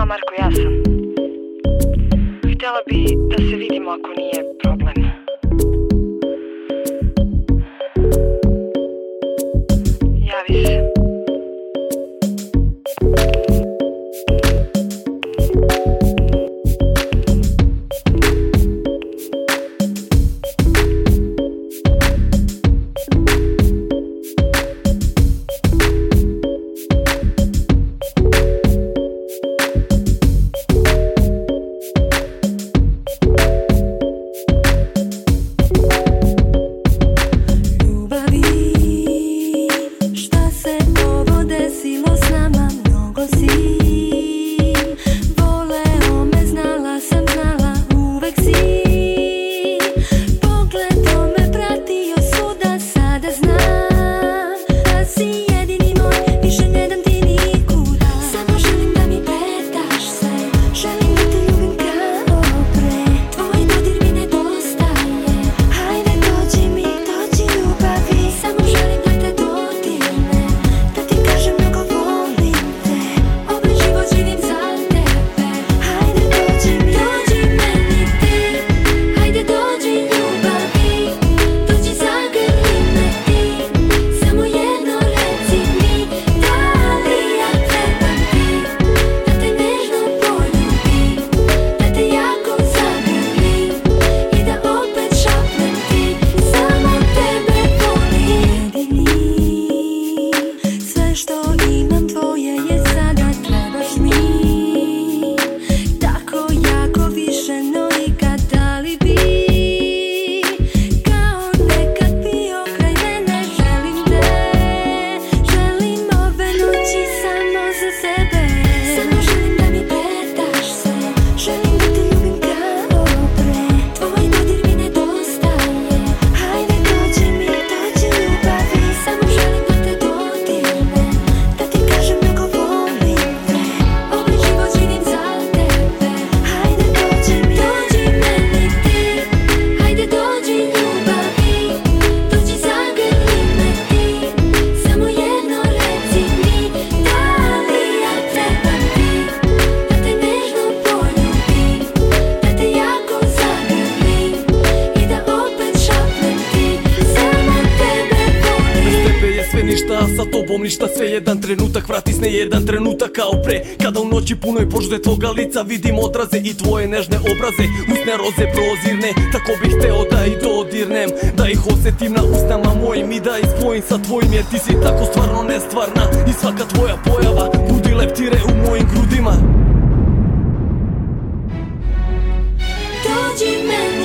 Marko, ja sam. Htjela bi da se vidimo ako nije problem. Javi se. Sa tobom ništa, sve jedan trenutak, vrati sne jedan trenutak kao pre. Kada u noći punoj požude tvoga lica vidim odraze i tvoje nežne obraze. Usne roze prozirne, tako bih hteo da ih dodirnem, da ih osjetim na usnama mojim i da ih spojim sa tvojim, jer ti si tako stvarno nestvarna i svaka tvoja pojava budi leptire u mojim grudima. Dođi meni